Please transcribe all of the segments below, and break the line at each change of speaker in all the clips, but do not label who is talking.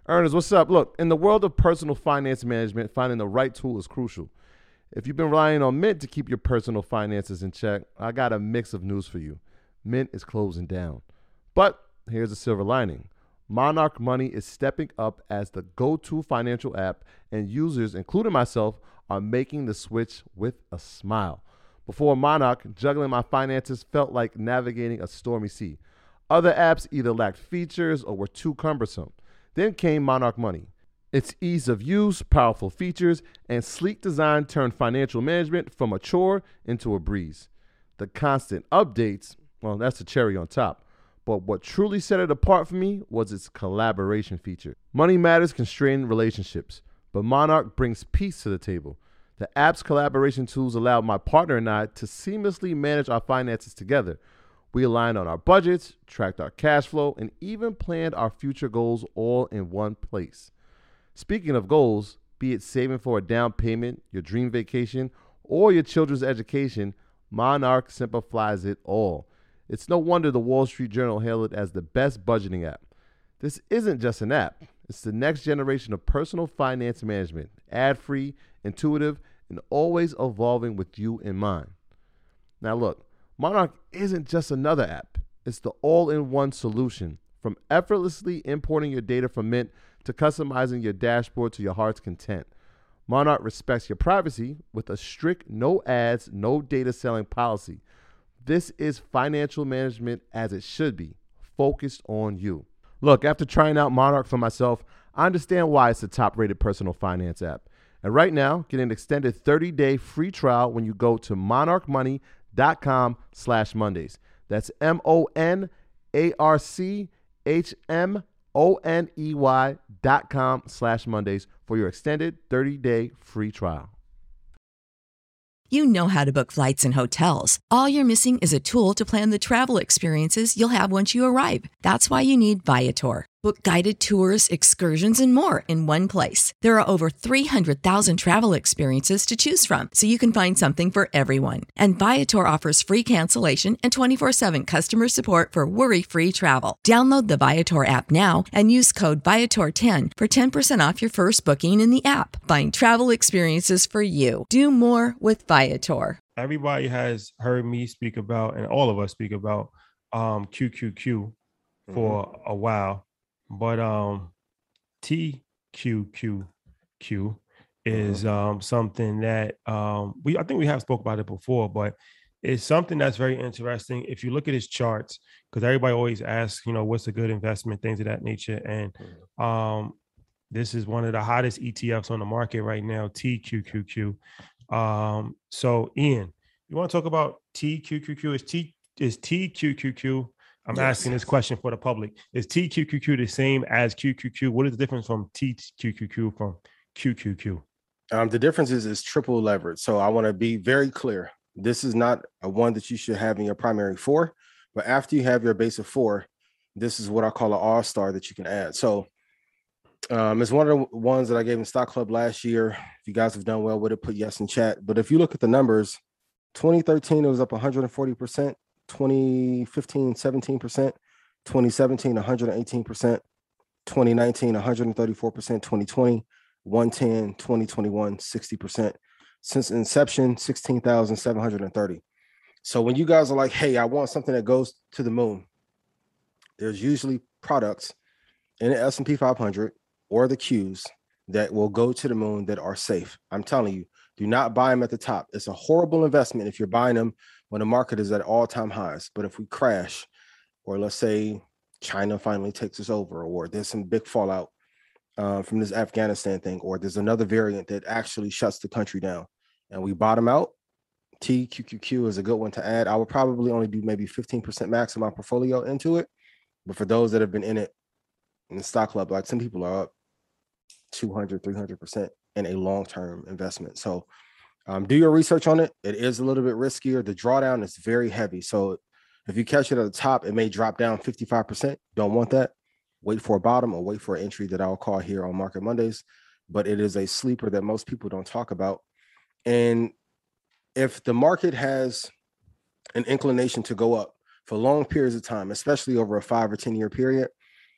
Ernest, what's up? Look, in the world of personal finance management, finding the right tool is crucial. If you've been relying on Mint to keep your personal finances in check, I got a mix of news for you. Mint is closing down. But here's a silver lining. Monarch Money is stepping up as the go-to financial app, and users, including myself, are making the switch with a smile. Before Monarch, juggling my finances felt like navigating a stormy sea. Other apps either lacked features or were too cumbersome. Then came Monarch Money. Its ease of use, powerful features, and sleek design turned financial management from a chore into a breeze. The constant updates, well, that's the cherry on top. But what truly set it apart for me was its collaboration feature. Money matters constrain relationships, but Monarch brings peace to the table. The app's collaboration tools allow my partner and I to seamlessly manage our finances together. We aligned on our budgets, tracked our cash flow, and even planned our future goals all in one place. Speaking of goals, be it saving for a down payment, your dream vacation, or your children's education, Monarch simplifies it all. It's no wonder the Wall Street Journal hailed it as the best budgeting app. This isn't just an app, it's the next generation of personal finance management, ad-free, intuitive, and always evolving with you in mind. Now look, Monarch isn't just another app. It's the all-in-one solution. From effortlessly importing your data from Mint to customizing your dashboard to your heart's content. Monarch respects your privacy with a strict no ads, no data selling policy. This is financial management as it should be, focused on you. Look, after trying out Monarch for myself, I understand why it's the top-rated personal finance app. And right now, get an extended 30-day free trial when you go to monarchmoney.com/Mondays. That's monarchmoney.com/Mondays for your extended 30-day free trial.
You know how to book flights and hotels. All you're missing is a tool to plan the travel experiences you'll have once you arrive. That's why you need Viator. Book guided tours, excursions, and more in one place. There are over 300,000 travel experiences to choose from, so you can find something for everyone. And Viator offers free cancellation and 24/7 customer support for worry-free travel. Download the Viator app now and use code Viator10 for 10% off your first booking in the app. Find travel experiences for you. Do more with Viator.
Everybody has heard me speak about, and all of us speak about, QQQ for a while. But TQQQ is something that I think we have spoke about it before, but it's something that's very interesting. If you look at his charts, because everybody always asks, what's a good investment, things of that nature. And this is one of the hottest ETFs on the market right now, TQQQ. So Ian, you want to talk about TQQQ? Is TQQQ? I'm asking this question for the public. Is TQQQ the same as QQQ? What is the difference from TQQQ from QQQ?
The difference is triple leverage. So I want to be very clear. This is not a one that you should have in your primary four, but after you have your base of four, this is what I call an all-star that you can add. So it's one of the ones that I gave in Stock Club last year. If you guys have done well with it, put yes in chat. But if you look at the numbers, 2013, it was up 140%. 2015, 17%, 2017, 118%, 2019, 134%, 2020, 110, 2021, 60%. Since inception, 16,730. So when you guys are like, hey, I want something that goes to the moon, there's usually products in the S&P 500 or the Qs that will go to the moon that are safe. I'm telling you, do not buy them at the top. It's a horrible investment if you're buying them when the market is at all-time highs. But if we crash, or let's say China finally takes us over, or there's some big fallout from this Afghanistan thing, or there's another variant that actually shuts the country down, and we bottom out, TQQQ is a good one to add. I would probably only do maybe 15% max of my portfolio into it. But for those that have been in it in the Stock Club, like some people are up 200, 300% in a long-term investment. So do your research on it. It is a little bit riskier. The drawdown is very heavy. So if you catch it at the top, it may drop down 55%. Don't want that. Wait for a bottom or wait for an entry that I'll call here on Market Mondays. But it is a sleeper that most people don't talk about. And if the market has an inclination to go up for long periods of time, especially over a 5 or 10 year period,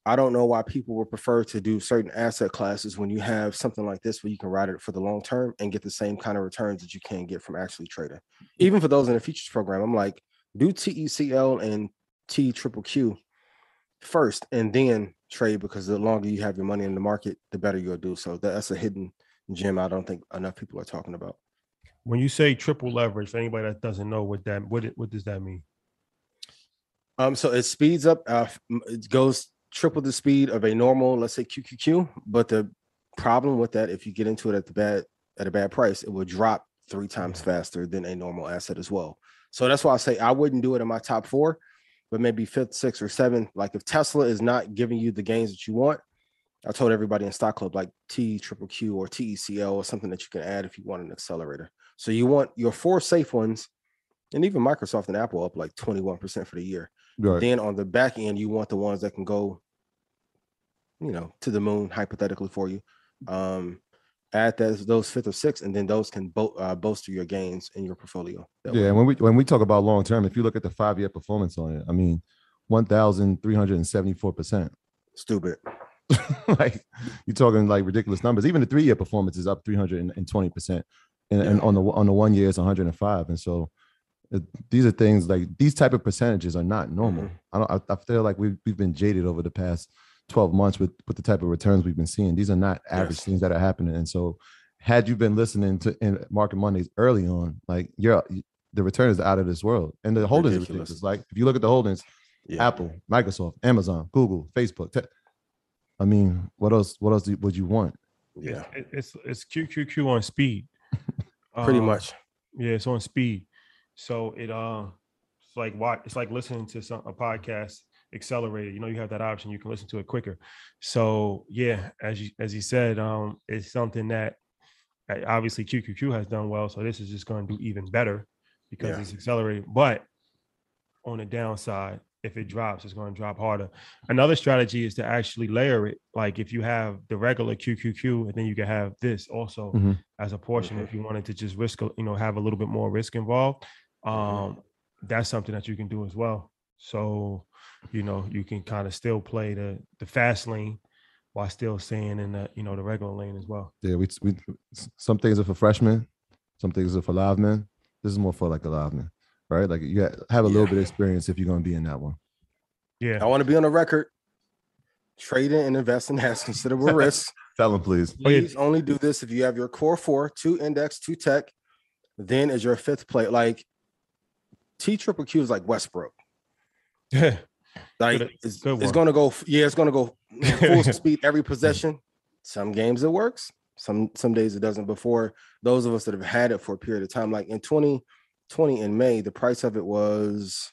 I don't know why people would prefer to do certain asset classes when you have something like this where you can ride it for the long term and get the same kind of returns that you can get from actually trading. Even for those in the futures program, I'm like, do TECL and TQQQ first and then trade, because the longer you have your money in the market, the better you'll do. So that's a hidden gem I don't think enough people are talking about.
When you say triple leverage, for anybody that doesn't know what does that mean?
So it speeds up, it goes triple the speed of a normal, let's say QQQ. But the problem with that, if you get into it at a bad price, it will drop 3 times faster than a normal asset as well. So that's why I say I wouldn't do it in my top 4, but maybe 5th, 6th, or 7th. Like if Tesla is not giving you the gains that you want, I told everybody in Stock Club, like TQQQ or TECL or something that you can add if you want an accelerator. So you want your 4 safe ones, and even Microsoft and Apple up like 21% for the year. Right. Then on the back end, you want the ones that can go, to the moon, hypothetically for you. Add those 5th or 6th, and then those can bolster your gains in your portfolio.
Yeah, when we talk about long term, if you look at the 5-year performance on it, I mean, 1,374%.
Stupid.
Like you're talking like ridiculous numbers. Even the 3-year performance is up 320%, and on the 1 year it's 105. And so these are things like these type of percentages are not normal. Mm-hmm. I feel like we've been jaded over the past 12 months with the type of returns we've been seeing. These are not average things that are happening. And so had you been listening to in Market Mondays early on, like the return is out of this world. And the holdings are ridiculous. Like if you look at the holdings, Apple, Microsoft, Amazon, Google, Facebook. I mean, what else would you want?
Yeah. It's QQQ on speed.
Pretty much.
Yeah, it's on speed. So it's like listening to a podcast accelerated. You have that option. You can listen to it quicker. So yeah, as you said, it's something that obviously QQQ has done well. So this is just going to do even better because it's accelerated. But on the downside, if it drops, it's going to drop harder. Another strategy is to actually layer it. Like if you have the regular QQQ, and then you can have this also as a portion. If you wanted to just risk, have a little bit more risk involved, that's something that you can do as well. So, you can kind of still play the fast lane while still staying in the, the regular lane as well.
Yeah, we some things are for freshmen, some things are for live men. This is more for like a live man, right? Like you have a little bit of experience if you're going to be in that one.
Yeah. I want to be on the record. Trading and investing has considerable risk.
Tell them, please.
Please only do this if you have your core 4, 2 index, 2 tech, then as your 5th play. Like TQQQ is like Westbrook.
Yeah.
Like it's going to go. Yeah, it's going to go full speed every possession. Some games it works. Some days it doesn't. Before those of us that have had it for a period of time, like in 2020 in May, the price of it was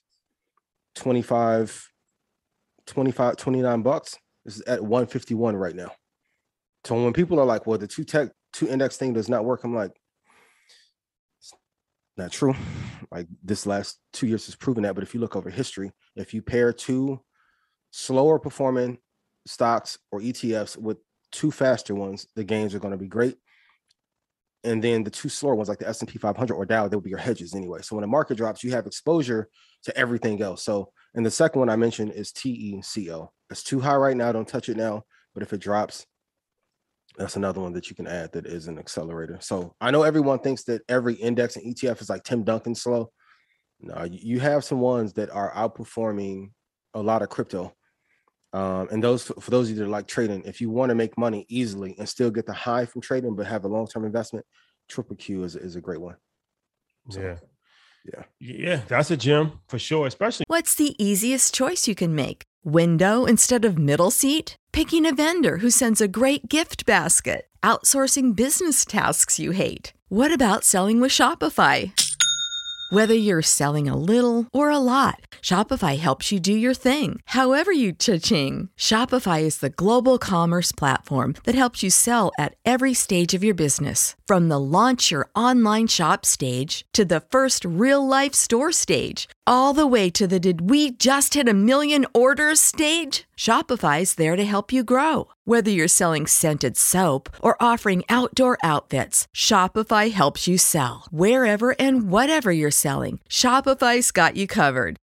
$29. This is at 151 right now. So when people are like, well, the 2 index thing does not work, I'm like, it's not true. Like this last 2 years has proven that. But if you look over history, if you pair 2 slower performing stocks or ETFs with 2 faster ones, the gains are going to be great. And then the 2 slower ones like the S&P 500 or Dow, they'll be your hedges anyway. So when the market drops, you have exposure to everything else. So, and the second one I mentioned is TECL. It's too high right now. Don't touch it now. But if it drops, that's another one that you can add that is an accelerator. So I know everyone thinks that every index and ETF is like Tim Duncan slow. No, you have some ones that are outperforming a lot of crypto. And those, for those of you that like trading, if you want to make money easily and still get the high from trading, but have a long-term investment, QQQ is a great one. So,
yeah, that's a gem for sure, especially.
What's the easiest choice you can make? Window instead of middle seat? Picking a vendor who sends a great gift basket? Outsourcing business tasks you hate? What about selling with Shopify? Whether you're selling a little or a lot, Shopify helps you do your thing, however you cha-ching. Shopify is the global commerce platform that helps you sell at every stage of your business. From the launch your online shop stage to the first real-life store stage, all the way to the did we just hit 1 million orders stage. Shopify's there to help you grow. Whether you're selling scented soap or offering outdoor outfits, Shopify helps you sell. Wherever and whatever you're selling, Shopify's got you covered.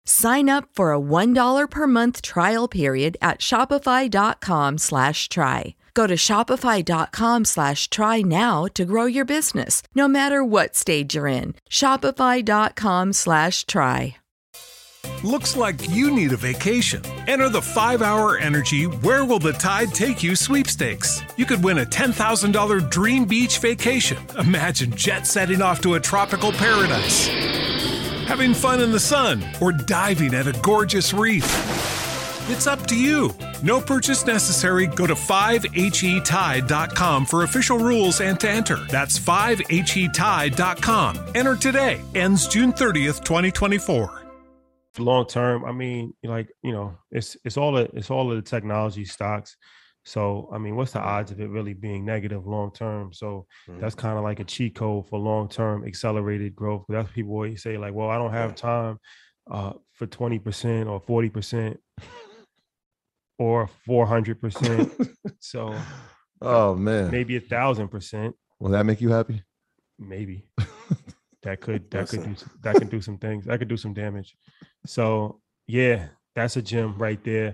Sign up for a $1 per month trial period at shopify.com/try. Go to shopify.com/try now to grow your business, no matter what stage you're in. Shopify.com/try.
Looks like you need a vacation. Enter the 5-Hour Energy Where Will the Tide Take You sweepstakes. You could win a $10,000 dream beach vacation. Imagine jet setting off to a tropical paradise, having fun in the sun, or diving at a gorgeous reef. It's up to you. No purchase necessary. Go to 5HETide.com for official rules and to enter. That's 5HETide.com. Enter today. Ends June 30th, 2024.
Long term, I mean, like, you know, it's all of the technology stocks. So, I mean, what's the odds of it really being negative long term? So that's kind of like a cheat code for long term accelerated growth. That's people always say, like, well, I don't have time for 20% or 40% or 400%. So,
oh man,
maybe 1,000%.
Will that make you happy?
Maybe. That can do some things. That could do some damage. So yeah, that's a gem right there.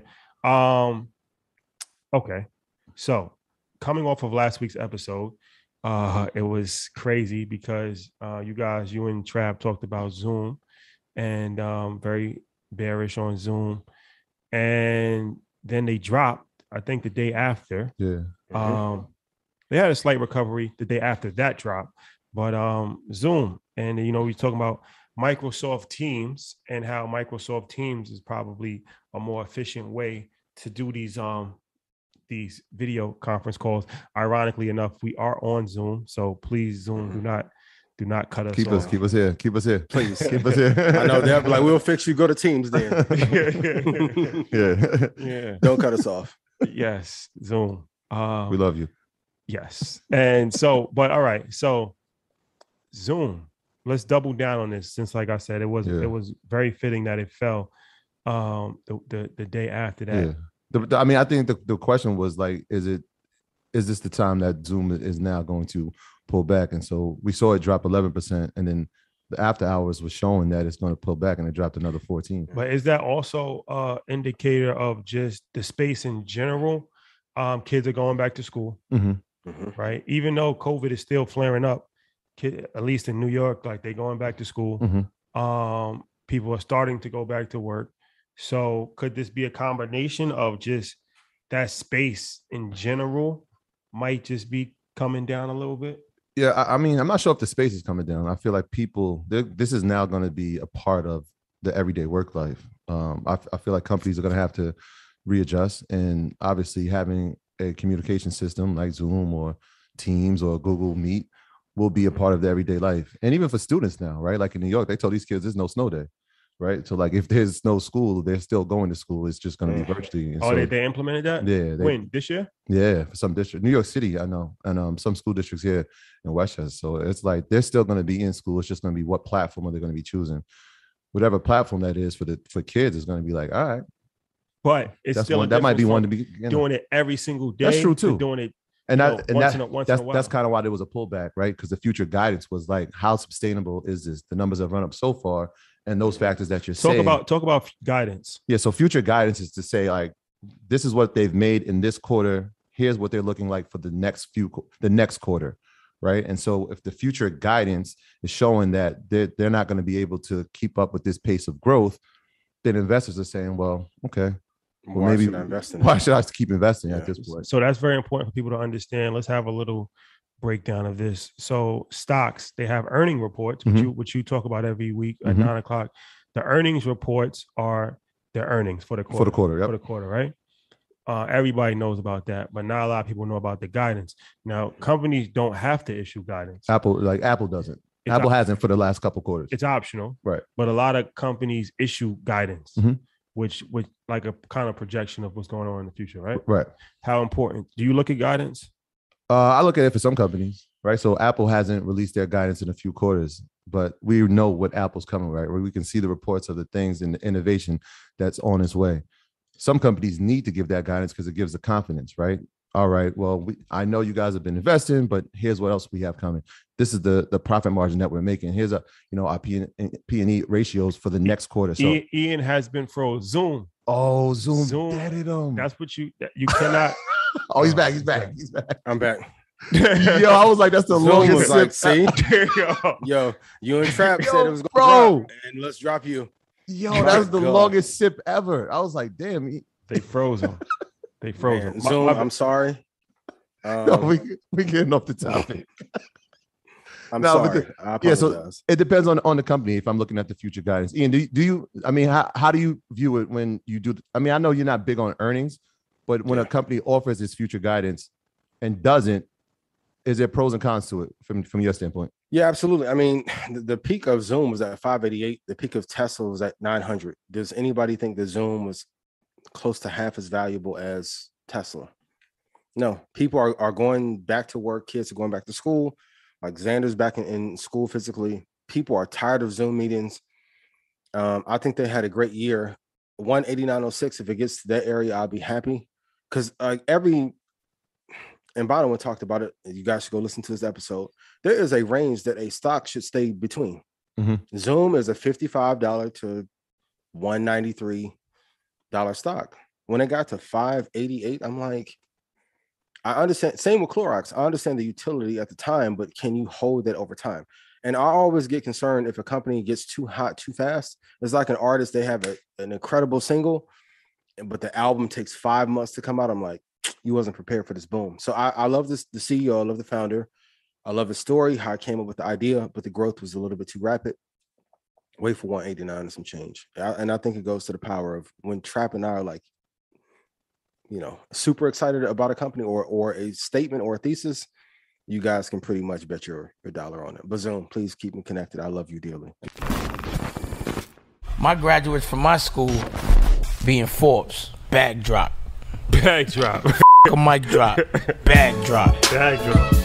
Okay. So coming off of last week's episode, it was crazy because you and Trav talked about Zoom and very bearish on Zoom. And then they dropped, I think the day after.
Yeah.
They had a slight recovery the day after that drop. But Zoom, and you know, we're talking about Microsoft Teams and how Microsoft Teams is probably a more efficient way to do these video conference calls. Ironically enough, we are on Zoom, so please, Zoom, do not cut us off.
Keep us here,
please.
Keep us here.
I know they'll be like, we'll fix you. Go to Teams then.
Yeah.
Don't cut us off.
Yes, Zoom.
We love you.
Yes, and so, but all right, so Zoom. Let's double down on this, since, like I said, it was very fitting that it fell the day after that.
Yeah. I mean, I think the question was like, is this the time that Zoom is now going to pull back? And so we saw it drop 11%, and then the after hours was showing that it's going to pull back, and it dropped another 14.
But is that also an indicator of just the space in general? Kids are going back to school, right? Even though COVID is still flaring up, at least in New York, like, they're going back to school. People are starting to go back to work. So could this be a combination of just that space in general might just be coming down a little bit?
Yeah, I mean, I'm not sure if the space is coming down. I feel like this is now going to be a part of the everyday work life. I feel like companies are going to have to readjust, and obviously having a communication system like Zoom or Teams or Google Meet will be a part of the everyday life. And even for students now, right? Like in New York, they told these kids there's no snow day, right? So like if there's no school, they're still going to school. It's just going to be virtually. And so,
they implemented that?
Yeah.
When? This year?
Yeah, for some districts. New York City, I know. And some school districts here in Westchester. So it's like they're still going to be in school. It's just going to be what platform are they going to be choosing. Whatever platform that is for kids is going to be like, all right.
But it's
that's
still
one, that might be one to be
doing it every single day.
That's true too.
Doing it.
And
once in a while.
That's kind of why there was a pullback, right? Because the future guidance was like, how sustainable is this? The numbers have run up so far, and those factors that you're saying.
Talk about guidance.
Yeah, so future guidance is to say, like, this is what they've made in this quarter. Here's what they're looking like for the next quarter, right? And so if the future guidance is showing that they're not going to be able to keep up with this pace of growth, then investors are saying, well, okay. Well,
why should I
keep investing at this point?
So that's very important for people to understand. Let's have a little breakdown of this. So stocks, they have earning reports, which you talk about every week at 9:00. The earnings reports are their earnings for the quarter.
For the quarter, yep.
For the quarter, right? Everybody knows about that, but not a lot of people know about the guidance. Now, companies don't have to issue guidance.
Apple doesn't. Apple hasn't for the last couple quarters.
It's optional,
right?
But a lot of companies issue guidance. Which like a kind of projection of what's going on in the future, right?
Right.
How important? Do you look at guidance?
I look at it for some companies, right? So Apple hasn't released their guidance in a few quarters, but we know what Apple's coming, right? Where we can see the reports of the things and the innovation that's on its way. Some companies need to give that guidance because it gives the confidence, right? all right, well, I know you guys have been investing, but here's what else we have coming. This is the profit margin that we're making. Here's our P&E ratios for the next quarter. So
Ian has been froze. Zoom.
Oh, Zoom deaded him.
That's what you cannot.
Oh, he's back.
I'm back.
Yo, I was like, that's the longest
like, see? Yo, you and Trap said it was going to drop, and let's drop you.
Yo, that was the longest sip ever. I was like, damn.
They froze him. They froze him.
Zoom, I'm sorry.
No, we getting off the topic.
I'm sorry. I apologize.
So it depends on the company. If I'm looking at the future guidance, Ian, do you? I mean, how do you view it when you do? I mean, I know you're not big on earnings, but when a company offers its future guidance and doesn't, is there pros and cons to it from your standpoint?
Yeah, absolutely. I mean, the peak of Zoom was at 588. The peak of Tesla was at 900. Does anybody think that Zoom was close to half as valuable as Tesla? No. People are going back to work. Kids are going back to school. Like Xander's back in school physically. People are tired of Zoom meetings. I think they had a great year. 189.06. If it gets to that area, I'll be happy. Because and Bonawyn talked about it. You guys should go listen to this episode. There is a range that a stock should stay between. Mm-hmm. Zoom is a $55 to $193 stock. When it got to 588, I'm like, I understand. Same with Clorox. I understand the utility at the time, but can you hold that over time? And I always get concerned if a company gets too hot too fast. It's like an artist, they have an incredible single, but the album takes 5 months to come out. I'm like, you wasn't prepared for this boom. So I love the CEO. I love the founder. I love his story, how I came up with the idea, but the growth was a little bit too rapid. Wait for 189 and some change. And I think it goes to the power of when Trap and I are like, super excited about a company or a statement or a thesis, you guys can pretty much bet your dollar on it. But Zoom, please keep me connected. I love you dearly.
My graduates from my school being Forbes, bag drop.
Bag drop.
A mic drop. Bag drop.
Bag drop.